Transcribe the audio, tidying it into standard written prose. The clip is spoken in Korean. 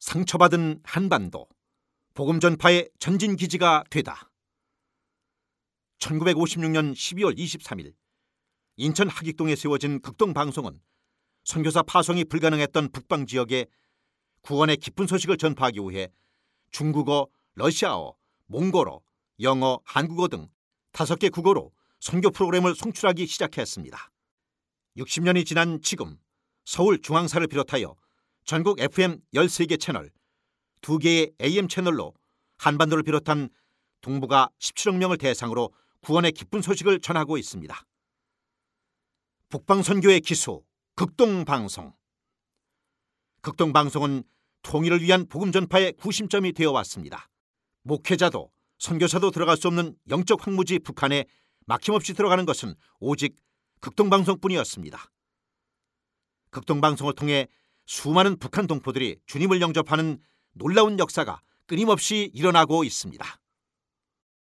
상처받은 한반도, 복음 전파의 전진기지가 되다. 1956년 12월 23일 인천 하객동에 세워진 극동방송은 선교사 파송이 불가능했던 북방 지역에 구원의 기쁜 소식을 전파하기 위해 중국어, 러시아어, 몽골어, 영어, 한국어 등 5개 국어로 선교 프로그램을 송출하기 시작했습니다. 60년이 지난 지금 서울 중앙사를 비롯하여 전국 FM 13개 채널, 2개의 AM 채널로 한반도를 비롯한 동북아 17억 명을 대상으로 구원의 기쁜 소식을 전하고 있습니다. 북방선교의 기수, 극동방송. 극동방송은 통일을 위한 복음 전파의 구심점이 되어왔습니다. 목회자도 선교사도 들어갈 수 없는 영적 황무지 북한에 막힘없이 들어가는 것은 오직 극동방송뿐이었습니다. 극동방송을 통해 수많은 북한 동포들이 주님을 영접하는 놀라운 역사가 끊임없이 일어나고 있습니다.